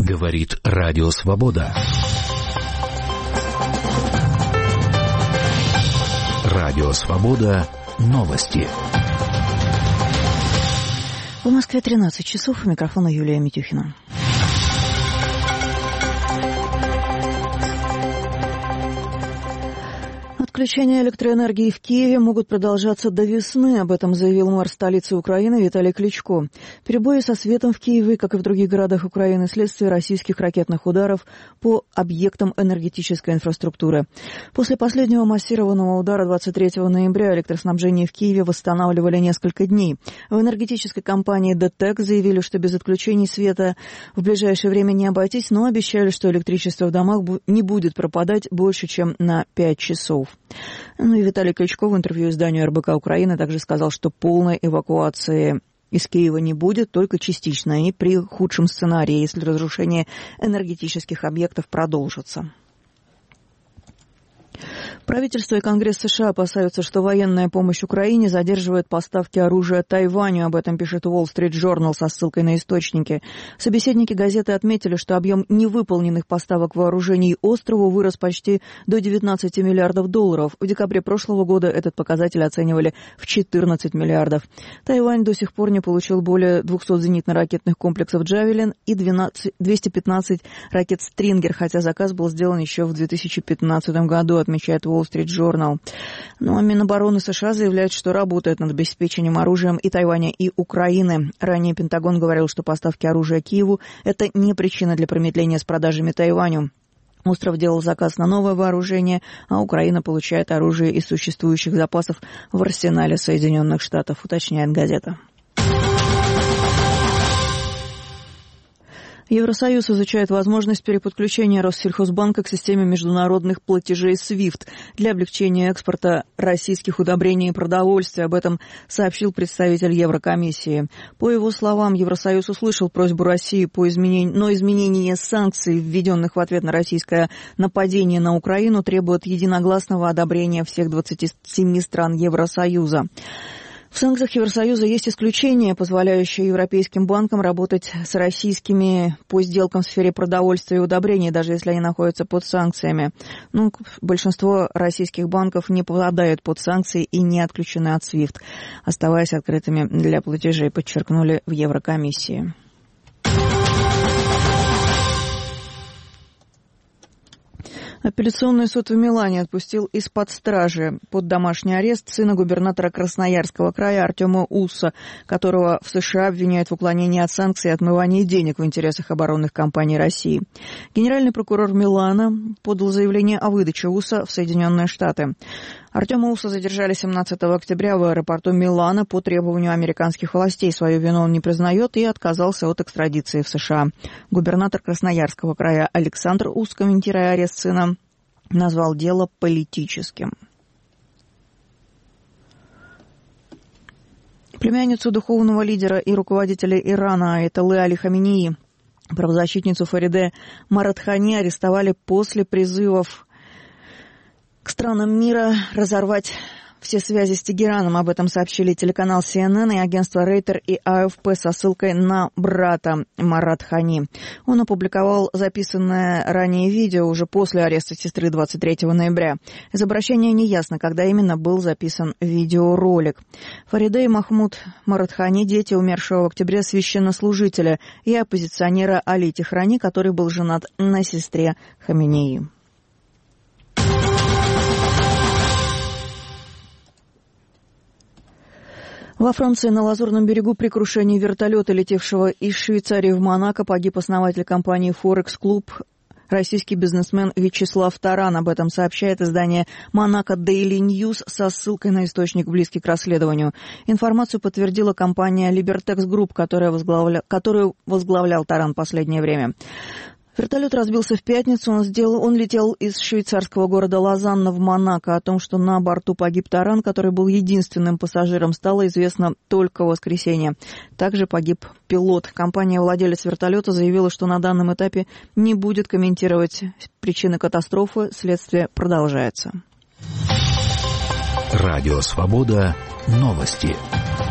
Говорит Радио Свобода. Радио Свобода. Новости. В Москве 13 часов. У микрофона Юлия Митюхина. Отключения электроэнергии в Киеве могут продолжаться до весны. Об этом заявил мэр столицы Украины Виталий Кличко. Перебои со светом в Киеве, как и в других городах Украины, следствие российских ракетных ударов по объектам энергетической инфраструктуры. После последнего массированного удара 23 ноября электроснабжение в Киеве восстанавливали несколько дней. В энергетической компании ДТЭК заявили, что без отключений света в ближайшее время не обойтись, но обещали, что электричество в домах не будет пропадать больше, чем на 5 часов. Ну и Виталий Кличко в интервью изданию РБК Украины также сказал, что полной эвакуации из Киева не будет, только частичная, и при худшем сценарии, если разрушение энергетических объектов продолжится. Правительство и Конгресс США опасаются, что военная помощь Украине задерживает поставки оружия Тайваню. Об этом пишет Wall Street Journal со ссылкой на источники. Собеседники газеты отметили, что объем невыполненных поставок вооружений острову вырос почти до 19 миллиардов долларов. В декабре прошлого года этот показатель оценивали в 14 миллиардов. Тайвань до сих пор не получил более 200 зенитно-ракетных комплексов «Джавелин» и 215 ракет «Стрингер», хотя заказ был сделан еще в 2015 году, отмечает Wall Street Journal. Ну а Минобороны США заявляет, что работает над обеспечением оружием и Тайваня, и Украины. Ранее Пентагон говорил, что поставки оружия Киеву – это не причина для промедления с продажами Тайваню. Остров делал заказ на новое вооружение, а Украина получает оружие из существующих запасов в арсенале Соединенных Штатов, уточняет газета. Евросоюз изучает возможность переподключения Россельхозбанка к системе международных платежей SWIFT для облегчения экспорта российских удобрений и продовольствия. Об этом сообщил представитель Еврокомиссии. По его словам, Евросоюз услышал просьбу России но изменение санкций, введенных в ответ на российское нападение на Украину, требует единогласного одобрения всех 27 стран Евросоюза. В санкциях Евросоюза есть исключения, позволяющие европейским банкам работать с российскими по сделкам в сфере продовольствия и удобрений, даже если они находятся под санкциями. Большинство российских банков не попадают под санкции и не отключены от SWIFT, оставаясь открытыми для платежей, подчеркнули в Еврокомиссии. Апелляционный суд в Милане отпустил из-под стражи под домашний арест сына губернатора Красноярского края Артема Усса, которого в США обвиняют в уклонении от санкций и отмывании денег в интересах оборонных компаний России. Генеральный прокурор Милана подал заявление о выдаче Усса в Соединенные Штаты. Артема Усса задержали 17 октября в аэропорту Милана по требованию американских властей. Свою вину он не признает и отказался от экстрадиции в США. Губернатор Красноярского края Александр Усс, комментируя арест сына, назвал дело политическим. Племянницу духовного лидера и руководителя Ирана Аятоллы Али Хаменеи, правозащитницу Фариде Маратхани, арестовали после призывов к странам мира разорвать все связи с Тегераном. Об этом сообщили телеканал CNN и агентство Рейтер и АФП со ссылкой на брата Маратхани. Он опубликовал записанное ранее видео уже после ареста сестры 23 ноября. Из обращения неясно, когда именно был записан видеоролик. Фариде и Махмуд Маратхани – дети умершего в октябре священнослужителя и оппозиционера Али Техрани, который был женат на сестре Хаменеи. Во Франции на Лазурном берегу при крушении вертолета, летевшего из Швейцарии в Монако, погиб основатель компании «Форекс Клуб», российский бизнесмен Вячеслав Таран. Об этом сообщает издание «Монако Дейли Ньюс» со ссылкой на источник, близкий к расследованию. Информацию подтвердила компания «Либертекс Групп», которую возглавлял Таран последнее время. Вертолет разбился в пятницу. Он летел из швейцарского города Лозанна в Монако. О том, что на борту погиб Таран, который был единственным пассажиром, стало известно только в воскресенье. Также погиб пилот. Компания-владелец вертолета заявила, что на данном этапе не будет комментировать причины катастрофы. Следствие продолжается. Радио Свобода. Новости.